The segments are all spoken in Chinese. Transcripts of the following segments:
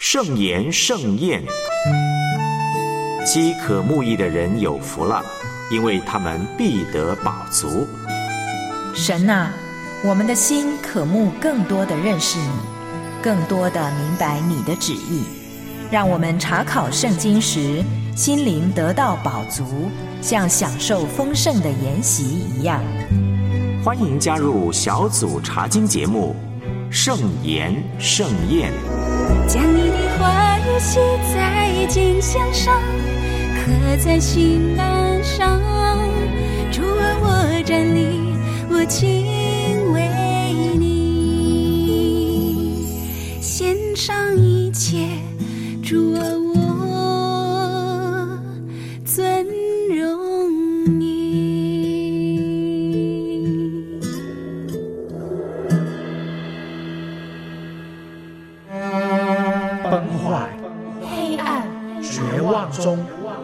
圣言盛宴。饥渴慕义的人有福了，因为他们必得饱足。 神啊，我们的心渴慕更多的认识你，更多的明白你的旨意，让我们查考圣经时心灵得到饱足，像享受丰盛的筵席一样。 欢迎加入小组查经节目圣言盛宴。 将你的话语写在经箱上，刻在心板上。主啊，我站立，我敬畏你，献上一切。主啊，我尊荣你。 崩坏、 黑暗、 绝望中，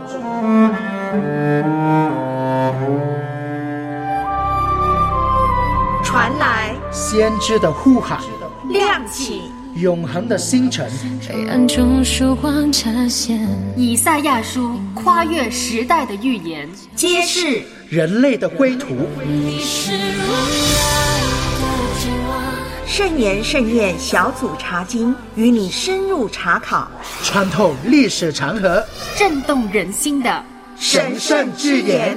传来先知的呼喊， 亮起永恒的星辰。 黑暗中曙光呈现， 以赛亚书跨越时代的预言， 揭示人类的归途。 你是荣耀的君王。 圣言盛宴小组查经，与你深入查考， 穿透历史长河， 震动人心的神圣之言。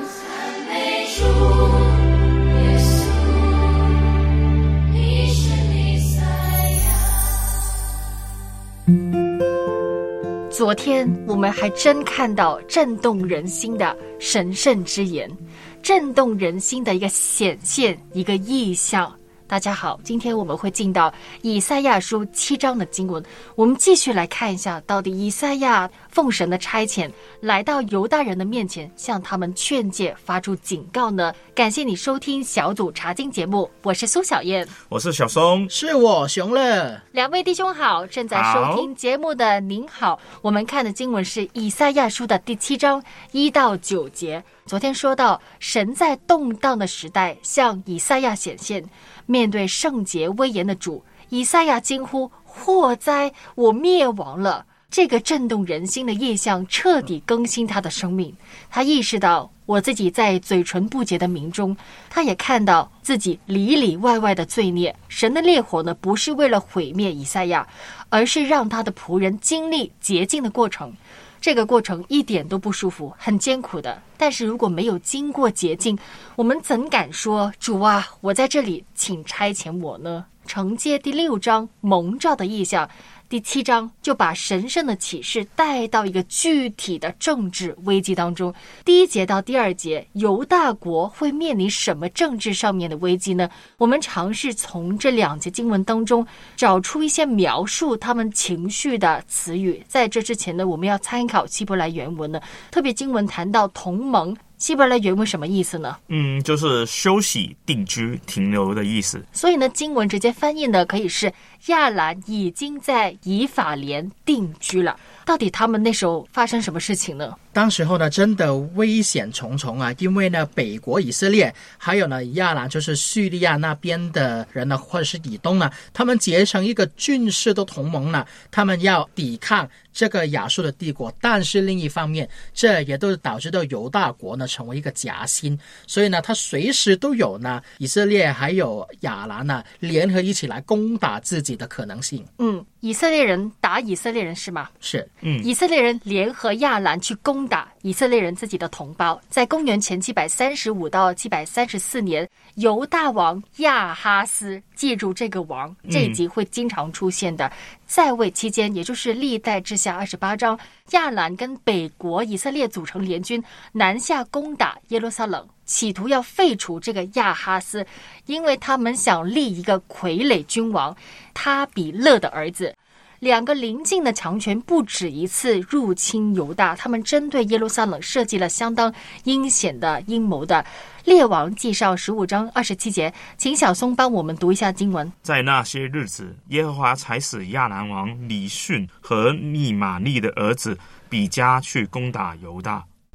昨天我们还真看到震动人心的神圣之言，震动人心的一个显现，一个意象。大家好，今天我们会进到以赛亚书7章的经文，我们继续来看一下，到底以赛亚奉神的差遣来到犹大人的面前，向他们劝诫，发出警告呢。感谢你收听小组查经节目，我是苏小燕， 我是小松， 是我熊乐。 两位弟兄好，正在收听节目的您好。我们看的经文是以赛亚书的第7章1到9节。昨天说到，神在动荡的时代向以赛亚显现，面对圣洁威严的主，以赛亚惊呼：祸哉，我灭亡了！这个震动人心的异象彻底更新他的生命。他意识到，我自己在嘴唇不洁的民中，他也看到自己里里外外的罪孽。神的烈火呢，不是为了毁灭以赛亚，而是让他的仆人经历洁净的过程。这个过程一点都不舒服，很艰苦的。但是如果没有经过洁净，我们怎敢说主啊，我在这里，请差遣我呢？承接第6章蒙召的意象，第7章就把神圣的启示带到一个具体的政治危机当中。第1节到第2节，犹大国会面临什么政治上面的危机呢？我们尝试从这2节经文当中找出一些描述他们情绪的词语。在这之前呢，我们要参考希伯来原文呢，特别经文谈到同盟，希伯来原文什么意思呢？ 就是休息、定居、停留的意思。 所以呢，经文直接翻译呢，可以是亚兰已经在以法莲定居了。到底他们那时候发生什么事情呢？ 当时候呢，真的危险重重啊！因为呢，北国以色列还有呢亚兰，就是叙利亚那边的人呢，或者是以东呢，他们结成一个军事的同盟呢，他们要抵抗这个亚述的帝国。但是另一方面，这也都导致到犹大国呢成为一个夹心，所以呢，他随时都有呢以色列还有亚兰呢联合一起来攻打自己的可能性。 以色列人打以色列人是吗？ 是。 以色列人联合亚兰去攻打以色列人自己的同胞。在公元前735到734年，犹大王亚哈斯，记住这个王，这一集会经常出现的。在位期间，也就是历代志下28章，亚兰跟北国以色列组成联军，南下攻打耶路撒冷，企图要废除这个亚哈斯，因为他们想立一个傀儡君王他比勒的儿子。2个邻近的强权不止一次入侵犹大，他们针对耶路撒冷设计了相当阴险的阴谋的。列王纪上15章27节，请小松帮我们读一下经文。 在那些日子，耶和华才使亚兰王李逊和利玛利的儿子比加去攻打犹大。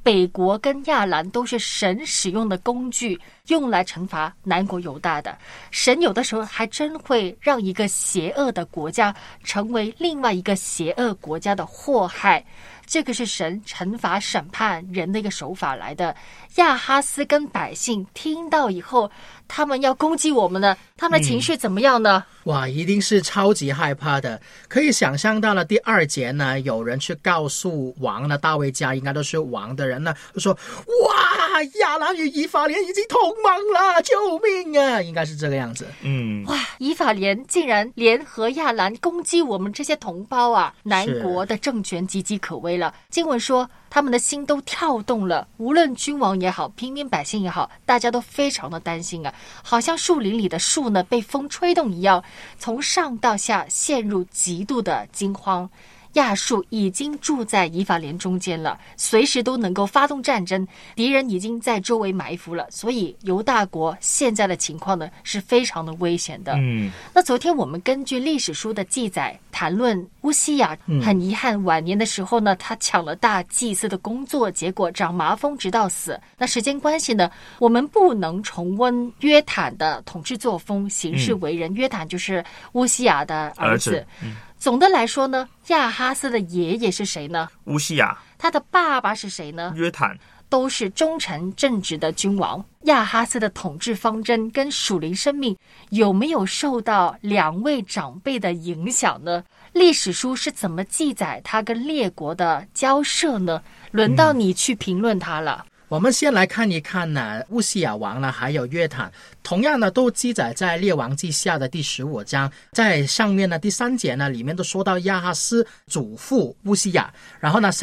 北国跟亚兰都是神使用的工具，用来惩罚南国犹大的。神有的时候还真会让一个邪恶的国家成为另外一个邪恶国家的祸害，这个是神惩罚审判人的一个手法来的。亚哈斯跟百姓听到以后，他们要攻击我们呢，他们的情绪怎么样呢？ 哇，一定是超级害怕的。可以想象到了第2节呢，有人去告诉王呢，大卫家应该都是王的人呢，就说哇，亚兰与以法莲已经同盟了，救命啊，应该是这个样子。 哇，以法莲竟然联合亚兰攻击我们这些同胞啊，南国的政权岌岌可危了。经文说他们的心都跳动了，无论君王也好，平民百姓也好，大家都非常的担心啊，好像树林里的树呢被风吹动一样，从上到下陷入极度的惊慌。亚述已经住在以法莲中间了，随时都能够发动战争，敌人已经在周围埋伏了，所以犹大国现在的情况呢是非常的危险的。那昨天我们根据历史书的记载谈论乌西雅，很遗憾晚年的时候呢，他抢了大祭司的工作，结果长麻风直到死。那时间关系呢，我们不能重温约坦的统治作风、行事为人。约坦就是乌西雅的儿子。总的来说呢，亚哈斯的爷爷是谁呢？ 乌西雅。 他的爸爸是谁呢？ 约坦。 都是忠诚正直的君王。亚哈斯的统治方针跟属灵生命有没有受到2位长辈的影响呢？历史书是怎么记载他跟列国的交涉呢？轮到你去评论他了。 我们先来看一看呢，乌西雅王呢，还有约坦，同样呢都记载在列王记下的第15章，在上面呢第3节呢里面都说到亚哈斯祖父乌西雅，然后呢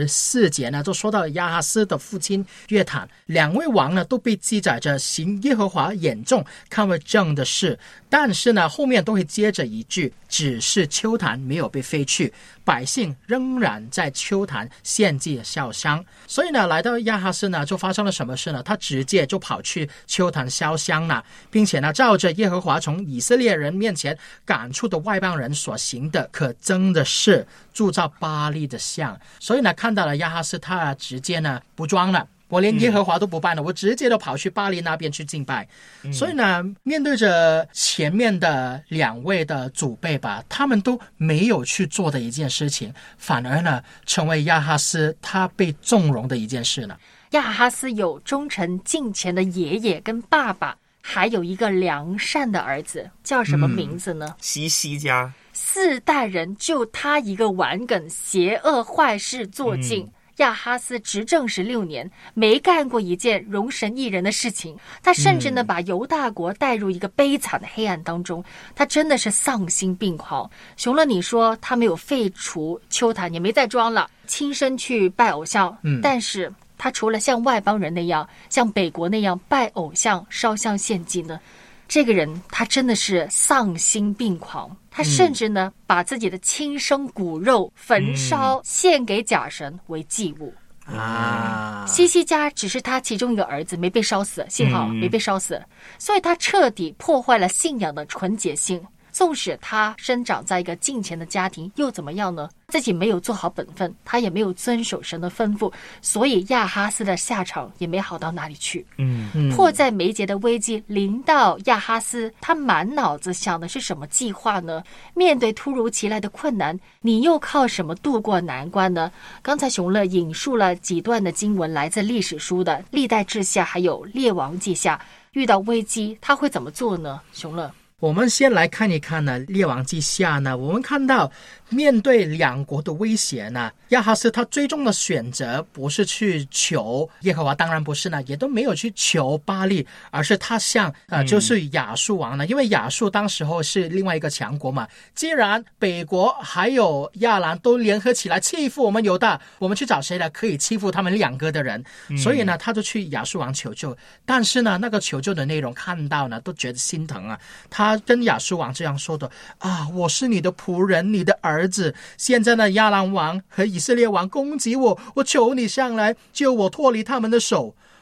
34节呢就说到亚哈斯的父亲约坦。2位王呢都被记载着行耶和华眼中看为正的事，但是呢后面都会接着一句，只是丘坛没有被废去，百姓仍然在丘坛献祭烧香。所以呢来到亚哈斯呢就发生了什么事呢？他直接就跑去丘坛烧香了，并且呢照着耶和华从以色列人面前赶出的外邦人所行的，可憎的是铸造巴力的像。所以呢看到了亚哈斯，他直接呢不装了，我连耶和华都不拜了，我直接都跑去巴黎那边去敬拜。所以呢面对着前面的2位的祖辈吧，他们都没有去做的一件事情，反而呢成为亚哈斯他被纵容的一件事呢。 亚哈斯有忠诚敬虔的爷爷跟爸爸，还有一个良善的儿子，叫什么名字呢？ 西西家。 4代人就他一个顽梗邪恶坏事做尽。亚哈斯执政16年，没干过一件容神益人的事情。他甚至呢把犹大国带入一个悲惨的黑暗当中。他真的是丧心病狂。熊乐，你说他没有废除丘坛，也没再装了，亲身去拜偶像，但是他除了像外邦人那样，像北国那样拜偶像烧香献祭呢，这个人他真的是丧心病狂。他甚至呢把自己的亲生骨肉焚烧献给假神为祭物啊！西西家只是他其中一个儿子，没被烧死，幸好没被烧死，所以他彻底破坏了信仰的纯洁性。纵使他生长在一个敬虔的家庭，又怎么样呢？自己没有做好本分，他也没有遵守神的吩咐，所以亚哈斯的下场也没好到哪里去。迫在眉睫的危机临到亚哈斯，他满脑子想的是什么计划呢？面对突如其来的困难，你又靠什么度过难关呢？刚才熊乐引述了几段的经文，来自历史书的历代志下还有列王记下。遇到危机他会怎么做呢？熊乐， 我们先来看一看呢，列王记下呢，我们看到面对2国的威胁呢，亚哈斯他最终的选择不是去求耶和华，当然不是呢，也都没有去求巴力，而是他向就是亚述王呢，因为亚述当时候是另外一个强国嘛，既然北国还有亚兰都联合起来欺负我们犹大，我们去找谁来可以欺负他们2个的人？所以呢他就去亚述王求救。但是呢那个求救的内容看到呢都觉得心疼啊，他跟亚述王这样说的啊，我是你的仆人，你的儿子，现在呢亚兰王和以色列王攻击我，我求你上来救我脱离他们的手。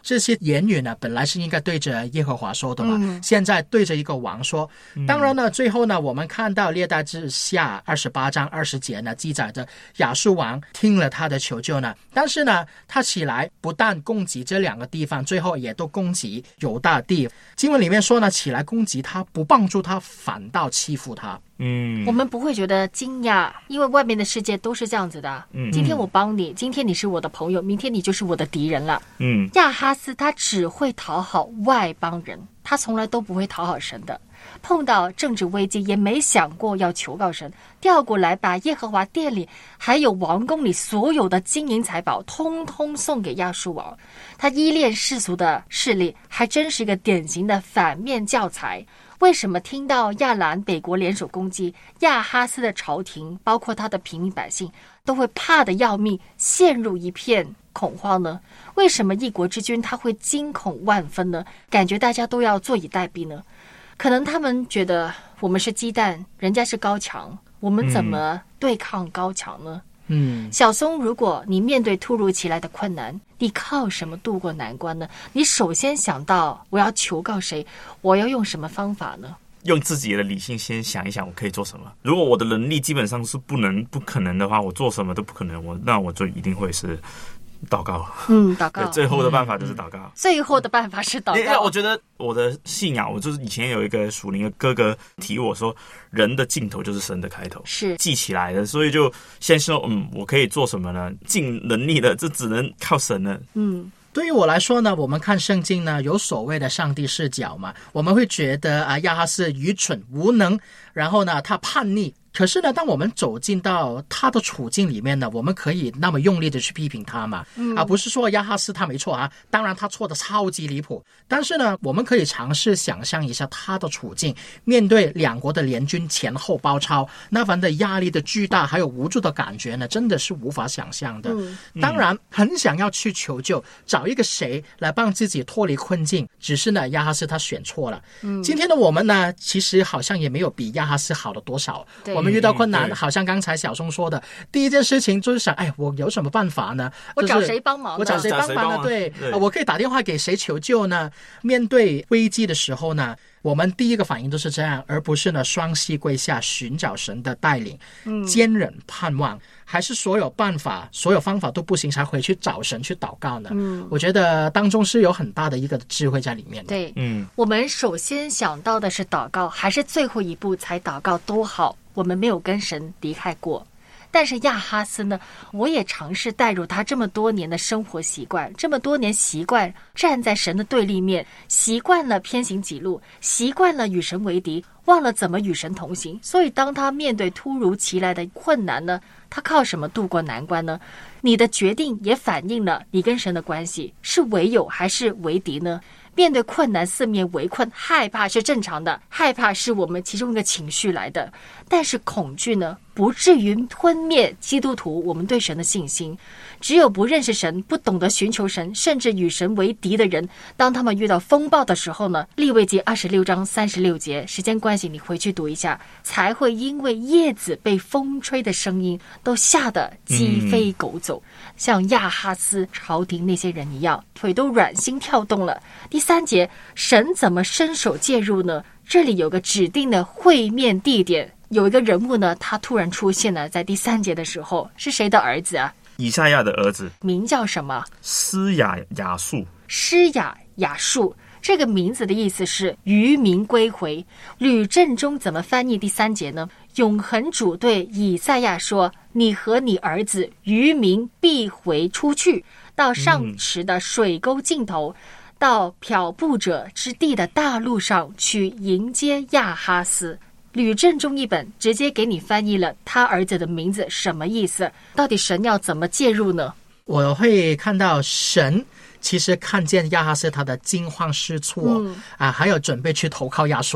这些言语呢，本来是应该对着耶和华说的嘛，现在对着一个王说。当然呢，最后呢，我们看到列代志下28章20节呢，记载着亚述王听了他的求救呢，但是呢，他起来不但攻击这2个地方，最后也都攻击犹大地。经文里面说呢，起来攻击他，不帮助他，反倒欺负他。 我们不会觉得惊讶，因为外面的世界都是这样子的。今天我帮你，今天你是我的朋友，明天你就是我的敌人了。亚哈斯他只会讨好外邦人，他从来都不会讨好神的。碰到政治危机也没想过要求告神，调过来把耶和华殿里还有王宫里所有的金银财宝通通送给亚述王。他依恋世俗的势力，还真是一个典型的反面教材。为什么听到亚兰北国联手攻击亚哈斯的朝廷，包括他的平民百姓，都会怕得要命，陷入一片恐慌呢？为什么一国之君他会惊恐万分呢？感觉大家都要坐以待毙呢？可能他们觉得我们是鸡蛋，人家是高墙，我们怎么对抗高墙呢？小松，如果你面对突如其来的困难，你靠什么度过难关呢？你首先想到我要求告谁，我要用什么方法呢？ 用自己的理性先想一想我可以做什么。如果我的能力基本上是不可能的话，我做什么都不可能，那我就一定会是祷告。 祷告。 最后的办法就是祷告。 最后的办法是祷告。 我觉得我的信仰，我就是以前有一个属灵的哥哥提我说，人的尽头就是神的开头，是记起来的。所以就先说，我可以做什么呢？尽能力的，这只能靠神了。 对于我来说呢，我们看圣经呢，有所谓的上帝视角嘛，我们会觉得亚哈斯愚蠢无能，然后呢，他叛逆。可是呢，当我们走进到他的处境里面呢，我们可以那么用力的去批评他嘛，不是说亚哈斯他没错啊，当然他错的超级离谱。但是呢，我们可以尝试想象一下他的处境，面对2国的联军前后包抄，那番的压力的巨大，还有无助的感觉呢，真的是无法想象的。当然，很想要去求救，找一个谁来帮自己脱离困境，只是呢，亚哈斯他选错了。今天的我们呢，其实好像也没有比亚哈斯好了多少。我们遇到困难，好像刚才小松说的，第一件事情就是想，我有什么办法呢？ 我找谁帮忙呢？ 我找谁帮忙呢？对，我可以打电话给谁求救呢？面对危机的时候呢，我们第一个反应都是这样，而不是呢双膝跪下寻找神的带领，坚忍盼望，还是所有办法、所有方法都不行才回去找神去祷告呢？我觉得当中是有很大的一个智慧在里面的。 对，我们首先想到的是祷告，还是最后一步才祷告多好？我们没有跟神离开过。但是亚哈斯呢，我也尝试带入他这么多年的生活习惯，这么多年习惯站在神的对立面，习惯了偏行己路，习惯了与神为敌，忘了怎么与神同行。所以当他面对突如其来的困难呢，他靠什么度过难关呢？你的决定也反映了你跟神的关系，是为友还是为敌呢？面对困难，四面围困，害怕是正常的，害怕是我们其中一个情绪来的。但是恐惧呢，不至于吞灭基督徒我们对神的信心。只有不认识神，不懂得寻求神，甚至与神为敌的人，当他们遇到风暴的时候呢，利未记26章36节，时间关系你回去读一下，才会因为叶子被风吹的声音都吓得鸡飞狗走，像亚哈斯朝廷那些人一样，腿都软，心跳动了。第3节，神怎么伸手介入呢？这里有个指定的会面地点，有一个人物呢，他突然出现了，在第3节的时候，是谁的儿子啊？ 以赛亚的儿子， 名叫什么？ 施雅述。 施雅述，这个名字的意思是渔民归回。吕正中怎么翻译第3节呢？永恒主对以赛亚说，你和你儿子渔民必回出去，到上池的水沟尽头，到漂布者之地的大路上去迎接亚哈斯。吕正中一本直接给你翻译了他儿子的名字什么意思？到底神要怎么介入呢？ 我会看到神其实看见亚哈斯他的惊慌失措还有准备去投靠亚述呢。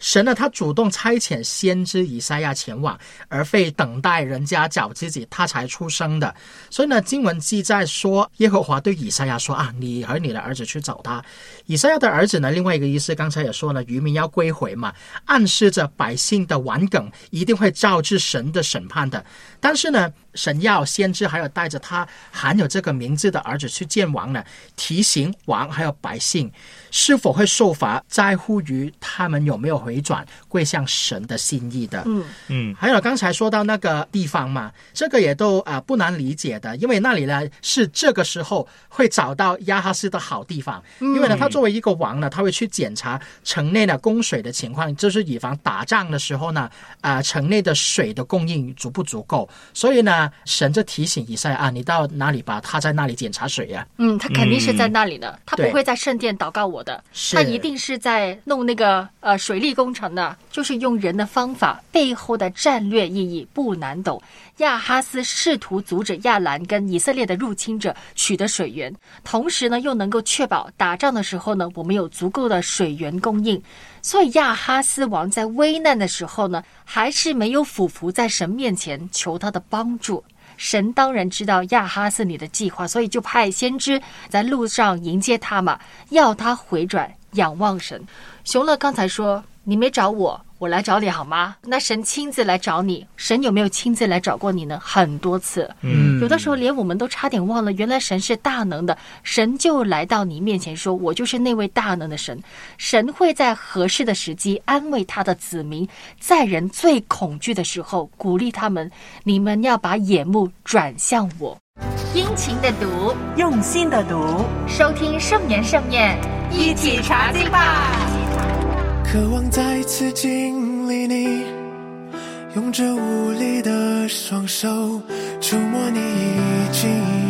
神呢，他主动差遣先知以赛亚前往，而非等待人家找自己他才出生的。所以呢，经文记载说，耶和华对以赛亚说啊，你和你的儿子去找他。以赛亚的儿子呢，另外一个意思刚才也说了，渔民要归回嘛，暗示着百姓的顽梗一定会招致神的审判的。但是呢，神要先知还有带着他含有这个名字的儿子去见王呢，提醒王还有百姓是否会受罚，在乎于他们有没有回转归向神的心意的。还有刚才说到那个地方嘛，这个也都不难理解的，因为那里呢是这个时候会找到亚哈斯的好地方，因为呢他作为一个王呢，他会去检查城内的供水的情况，就是以防打仗的时候呢城内的水的供应足不足够。所以呢，神就提醒以赛亚你到哪里吧，他在那里检查水啊。 他肯定是在那里的，他不会在圣殿祷告我的，他一定是在弄那个水利工程的，就是用人的方法，背后的战略意义不难懂。亚哈斯试图阻止亚兰跟以色列的入侵者取得水源，同时呢又能够确保打仗的时候呢我们有足够的水源供应。所以亚哈斯王在危难的时候呢，还是没有俯伏在神面前求他的帮助。神当然知道亚哈斯你的计划，所以就派先知在路上迎接他嘛，要他回转仰望神。熊乐刚才说你没找我，我来找你好吗？那神亲自来找你，神有没有亲自来找过你呢？很多次。有的时候连我们都差点忘了，原来神是大能的，神就来到你面前说，我就是那位大能的神。神会在合适的时机安慰他的子民，在人最恐惧的时候鼓励他们，你们要把眼目转向我。殷勤的读， 用心的读， 收听圣言盛宴，一起查经吧。 渴望再次经历你，用这无力的双手触摸你意境，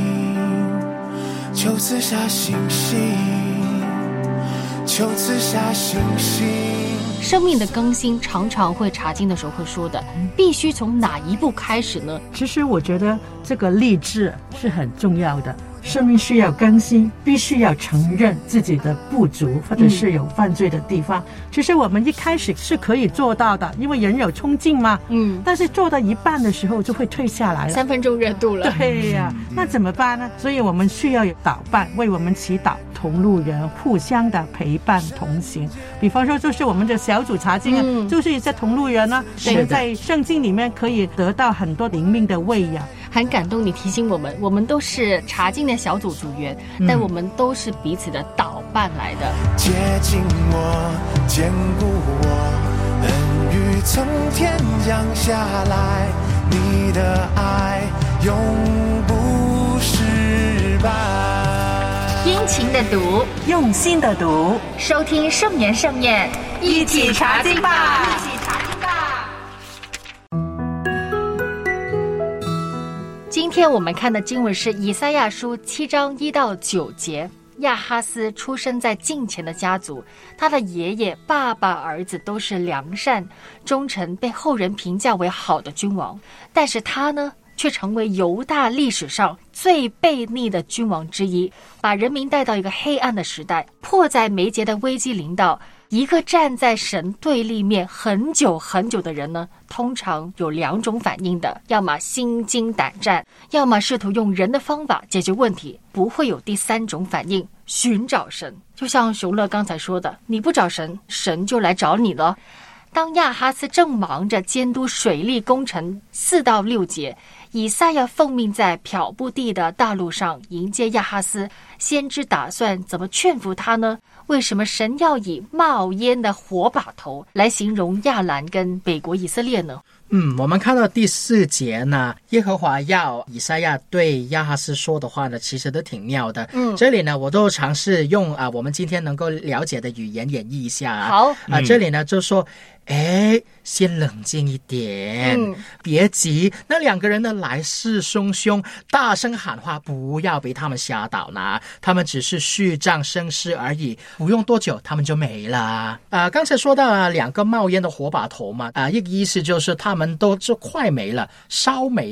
求赐下信心，求赐下信心。 生命的更新常常会查经的时候会说的，必须从哪一步开始呢？ 其实我觉得这个立志是很重要的，生命需要更新，必须要承认自己的不足或者是有犯罪的地方。其实我们一开始是可以做到的，因为人有冲劲嘛。但是做到一半的时候就会退下来了，3 分钟热度了。 对呀，那怎么办呢？所以我们需要有祷伴为我们祈祷，同路人互相的陪伴同行。比方说就是我们的小组查经啊，就是一些同路人啊，我们在圣经里面可以得到很多灵命的喂养。 很感动你提醒我们，我们都是查经的小组组员，但我们都是彼此的祷伴来的。 接近我，坚固我，恩雨从天降下来，你的爱永不失败。 殷勤的读， 用心的读， 收听圣言盛宴，一起查经吧。今天我们看的经文是以赛亚书7章1到9节。亚哈斯出生在敬虔的家族，他的爷爷、爸爸、儿子都是良善、忠诚，被后人评价为好的君王。但是他呢，却成为犹大历史上最悖逆的君王之一，把人民带到一个黑暗的时代。迫在眉睫的危机临到，一个站在神对立面很久很久的人呢，通常有2种反应的，要么心惊胆战，要么试图用人的方法解决问题，不会有第3种反应，寻找神。就像熊乐刚才说的，你不找神，神就来找你了。当亚哈斯正忙着监督水利工程4到6节，以赛亚奉命在漂布地的大路上迎接亚哈斯，先知打算怎么劝服他呢？为什么神要以冒烟的火把头来形容亚兰跟北国以色列呢？ 我们看到第4节呢，耶和华要以赛亚对亚哈斯说的话呢，其实都挺妙的。这里呢，我都尝试用我们今天能够了解的语言演绎一下。 好， 这里呢就说，先冷静一点，别急。那2个人呢来势汹汹，大声喊话，不要被他们吓倒呢。他们只是虚张声势而已，不用多久他们就没了。刚才说到2个冒烟的火把头嘛，一个意思就是他们都就快没了，烧没了。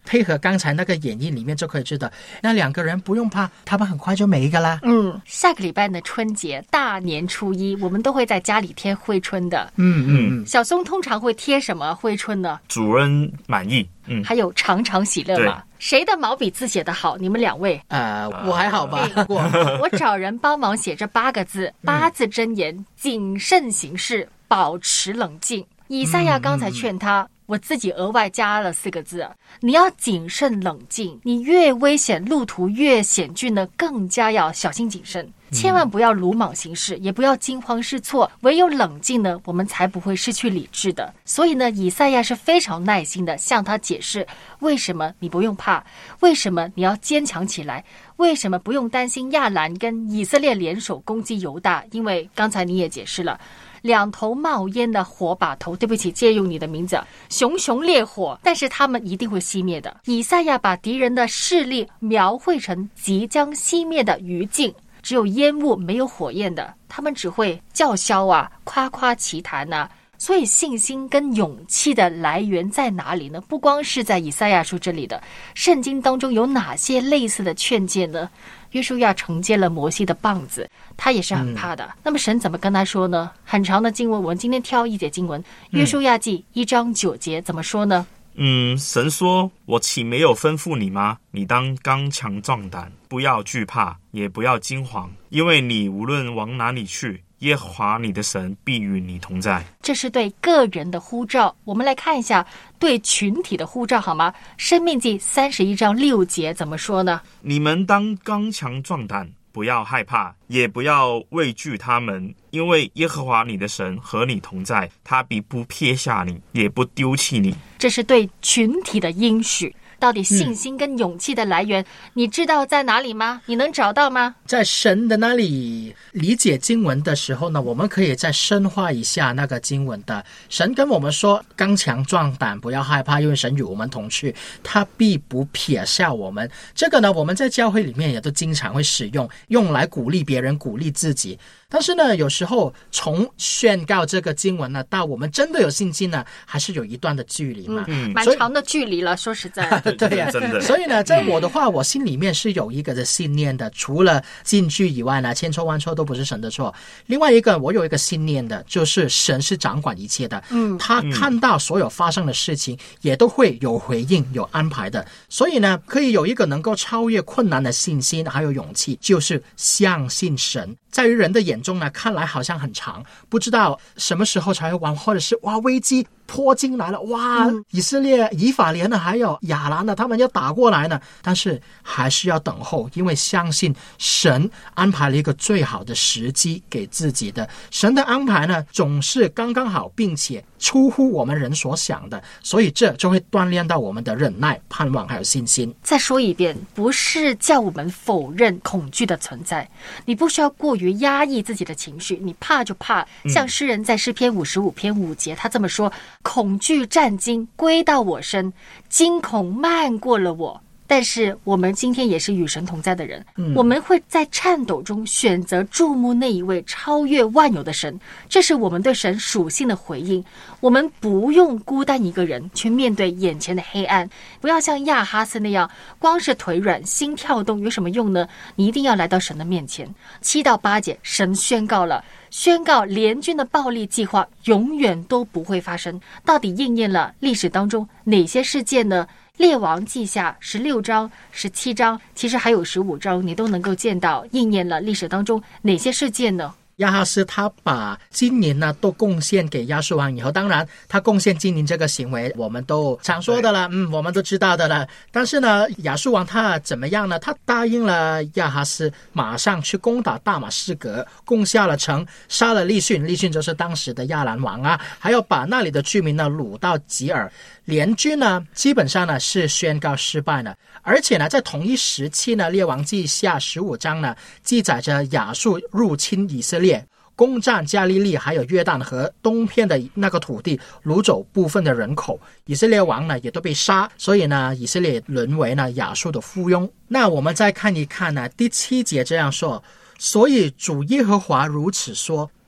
配合刚才那个演绎里面就可以知道，那2个人不用怕，他们很快就没一个啦。 下个礼拜呢，春节大年初1，我们都会在家里贴挥春的。小松通常会贴什么挥春呢？ 主人满意。 还有常常喜乐嘛。谁的毛笔字写得好？你们2位？ 我还好吧。 我找人帮忙写这8个字，8字真言：谨慎行事，保持冷静。以赛亚刚才劝他，我自己额外加了4个字，你要谨慎冷静，你越危险，路途越险峻呢，更加要小心谨慎，千万不要鲁莽行事，也不要惊慌失措，唯有冷静呢，我们才不会失去理智的。所以呢，以赛亚是非常耐心的向他解释，为什么你不用怕，为什么你要坚强起来，为什么不用担心亚兰跟以色列联手攻击犹大，因为刚才你也解释了，2头冒烟的火把头，对不起，借用你的名字，熊熊烈火，但是他们一定会熄灭的。以赛亚把敌人的势力描绘成即将熄灭的余烬，只有烟雾没有火焰的，他们只会叫嚣啊，夸夸其谈啊。所以信心跟勇气的来源在哪里呢？不光是在以赛亚书这里的，圣经当中有哪些类似的劝诫呢？约书亚承接了摩西的棒子，他也是很怕的。那么神怎么跟他说呢？很长的经文，我们今天挑一节经文，约书亚记1章9节怎么说呢？ 神说，我岂没有吩咐你吗？你当刚强壮胆，不要惧怕，也不要惊惶，因为你无论往哪里去，耶和华你的神必与你同在。 这是对个人的呼召，我们来看一下对群体的呼召好吗？申命记31章6节怎么说呢？ 你们当刚强壮胆，不要害怕，也不要畏惧他们，因为耶和华你的神和你同在，他必不撇下你，也不丢弃你。 这是对群体的应许。到底信心跟勇气的来源，你知道在哪里吗？你能找到吗？ 在神的那里理解经文的时候呢，我们可以再深化一下那个经文的。神跟我们说，刚强壮胆，不要害怕，因为神与我们同去，他必不撇下我们。这个呢，我们在教会里面也都经常会使用来鼓励别人，鼓励自己。但是呢，有时候从宣告这个经文呢，到我们真的有信心呢，还是有一段的距离嘛。 蛮长的距离了，说实在的。 对呀，真的。所以呢，在我的话，我心里面是有一个的信念的，除了进去以外呢，千错万错都不是神的错。另外一个，我有一个信念的，就是神是掌管一切的。他看到所有发生的事情，也都会有回应、有安排的。所以呢，可以有一个能够超越困难的信心，还有勇气，就是相信神。在于人的眼中呢，看来好像很长，不知道什么时候才会完，或者是危机迫近来了，以色列、以法莲呢，还有亚兰呢，他们要打过来呢，但是还是要等候，因为相信神安排了一个最好的时机给自己的。神的安排呢，总是刚刚好，并且出乎我们人所想的，所以这就会锻炼到我们的忍耐、盼望还有信心。 再说一遍，不是叫我们否认恐惧的存在，你不需要过于压抑自己的情绪，你怕就怕。像诗人在诗篇55篇5节，他这么说：恐惧战惊归到我身，惊恐漫过了我。但是我们今天也是与神同在的人，我们会在颤抖中选择注目那一位超越万有的神，这是我们对神属性的回应。我们不用孤单一个人去面对眼前的黑暗，不要像亚哈斯那样光是腿软心跳动有什么用呢？你一定要来到神的面前。7到8节，神宣告联军的暴力计划永远都不会发生。到底应验了历史当中哪些事件呢？列王记下16章、17章，其实还有15章，你都能够见到应验了历史当中哪些事件呢？ 亚哈斯他把金银呢都贡献给亚述王以后，当然他贡献金银这个行为我们都常说的了，我们都知道的了。但是呢，亚述王他怎么样呢？他答应了亚哈斯，马上去攻打大马士革，攻下了城，杀了利逊，利逊就是当时的亚兰王啊，还要把那里的居民呢掳到吉尔。联军呢基本上呢是宣告失败了，而且呢在同一时期呢，列王记下15章呢记载着亚述入侵以色列，攻占加利利还有约旦河东片的那个土地，掳走部分的人口，以色列王呢也都被杀，所以呢以色列沦为呢亚述的附庸。那我们再看一看呢，第7节这样说：所以主耶和华如此说，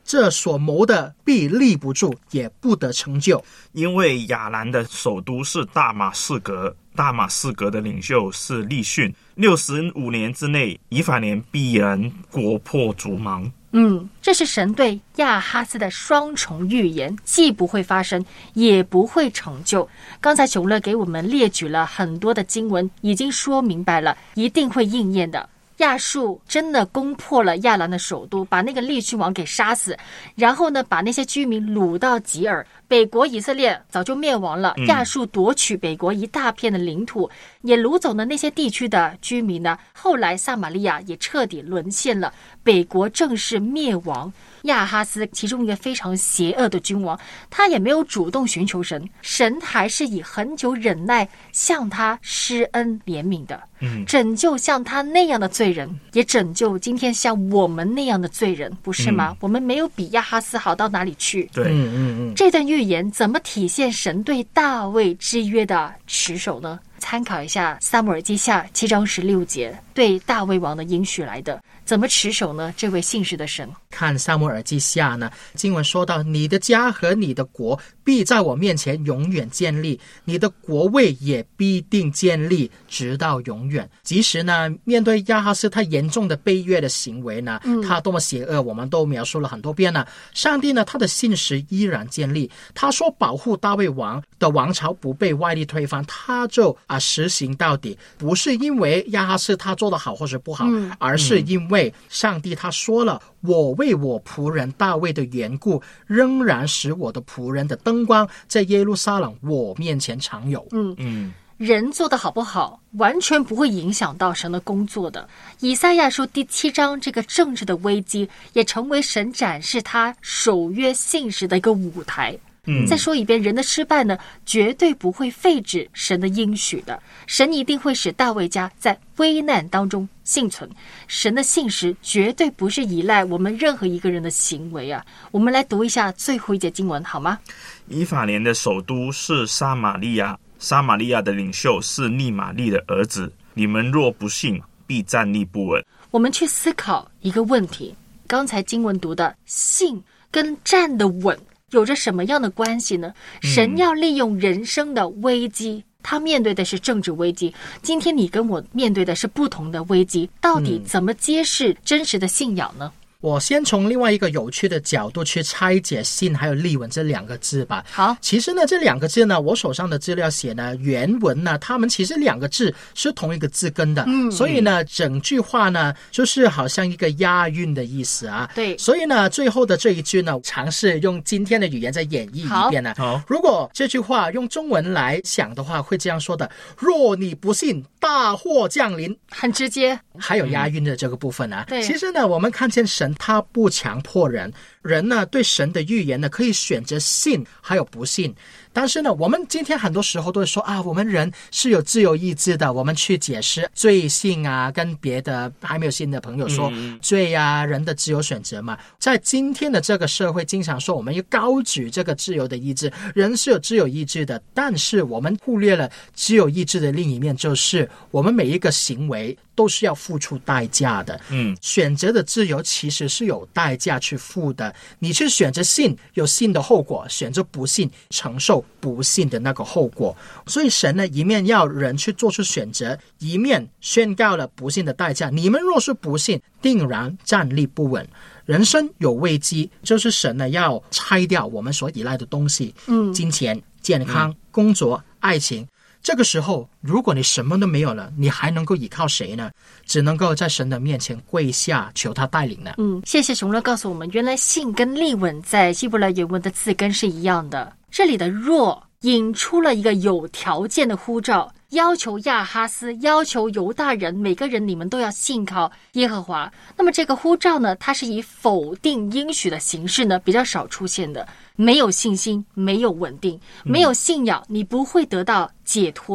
这所谋的必立不住，也不得成就。 因为亚兰的首都是大马士革，大马士革的领袖是利逊。65年之内，以法莲必然国破族亡。 这是神对亚哈斯的双重预言，既不会发生，也不会成就。刚才熊乐给我们列举了很多的经文，已经说明白了，一定会应验的。亚述真的攻破了亚兰的首都，把那个利逊王给杀死，然后呢，把那些居民掳到吉尔。北国以色列早就灭亡了，亚述夺取北国一大片的领土，也掳走了那些地区的居民呢。后来撒玛利亚也彻底沦陷了，北国正式灭亡。亚哈斯其中一个非常邪恶的君王，他也没有主动寻求神，神还是以很久忍耐向他施恩怜悯的，拯救像他那样的罪人，也拯救今天像我们那样的罪人，不是吗？我们没有比亚哈斯好到哪里去。 对， 这段预言怎么体现神对大卫之约的持守呢？参考一下撒母耳记下7章16节，对大卫王的应许来的，怎么持守呢？这位信实的神， 看撒母耳记下呢，经文说到，你的家和你的国必在我面前永远建立，你的国位也必定建立直到永远。即使呢，面对亚哈斯他严重的背约的行为呢，他多么邪恶，我们都描述了很多遍了。上帝呢，他的信实依然建立，他说保护大卫王的王朝不被外力推翻，他就实行到底，不是因为亚哈斯他做得好或是不好，而是因为上帝他说了，我为我仆人大卫的缘故，仍然使我的仆人的灯光在耶路撒冷我面前常有。 人做得好不好，完全不会影响到神的工作的。以赛亚书第7章这个政治的危机，也成为神展示他守约信实的一个舞台。再说一遍，人的失败呢，绝对不会废止神的应许的。神一定会使大卫家在危难当中幸存。神的信实绝对不是依赖我们任何一个人的行为啊。我们来读一下最后一节经文好吗？ 以法莲的首都是撒玛利亚，撒玛利亚的领袖是利玛利的儿子。你们若不信，必站立不稳。 我们去思考一个问题，刚才经文读的信跟站得稳有着什么样的关系呢？神要利用人生的危机，他面对的是政治危机，今天你跟我面对的是不同的危机，到底怎么揭示真实的信仰呢？ 我先从另外一个有趣的角度去拆解信还有立稳这两个字吧。 好， 其实呢这两个字呢，我手上的资料写呢，原文呢他们其实两个字是同一个字根的，所以呢整句话呢就是好像一个押韵的意思啊。 对， 所以呢最后的这一句呢，尝试用今天的语言再演绎一遍呢。如果这句话用中文来想的话，会这样说的：若你不信，大祸降临。 很直接， 还有押韵的这个部分啊。 对， 其实呢我们看见神他不强迫人，人呢对神的预言呢可以选择信还有不信。但是呢我们今天很多时候都会说啊，我们人是有自由意志的，我们去解释罪信啊，跟别的还没有信的朋友说罪啊，人的自由选择嘛。在今天的这个社会经常说我们要高举这个自由的意志，人是有自由意志的，但是我们忽略了自由意志的另一面，就是我们每一个行为都是要付出代价的。选择的自由其实是有代价去付的，你去选择信有信的后果，选择不信承受不信的那个后果。所以神呢一面要人去做出选择，一面宣告了不信的代价，你们若是不信，定然站立不稳。人生有危机，就是神呢要拆掉我们所依赖的东西，金钱、健康、工作、爱情。这个时候如果你什么都没有了，你还能够依靠谁呢？只能够在神的面前跪下求他带领呢。 谢谢熊乐告诉我们，原来信跟立稳在希伯来原文的字根是一样的。这里的若引出了一个有条件的呼召，要求亚哈斯，要求犹大人，每个人你们都要信靠耶和华。那么这个呼召呢，它是以否定应许的形式呢比较少出现的。没有信心，没有稳定，没有信仰，你不会得到解脱的。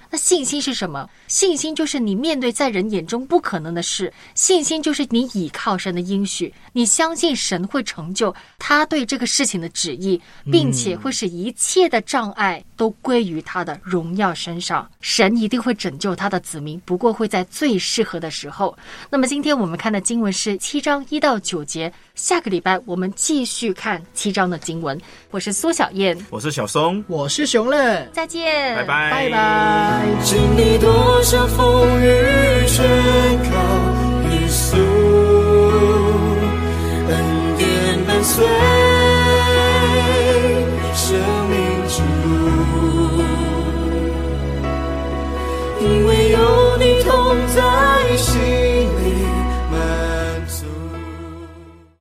那信心是什么？信心就是你面对在人眼中不可能的事，信心就是你倚靠神的应许，你相信神会成就他对这个事情的旨意，并且会使一切的障碍都归于他的荣耀身上。神一定会拯救他的子民，不过会在最适合的时候。那么今天我们看的经文是7章1到9节，下个礼拜我们继续看7章的经文。我是苏小燕， 我是小松， 我是熊乐， 再见， 拜拜， 拜拜。 经历多少风雨，全靠耶稣，恩典伴随生命之路，因为有你同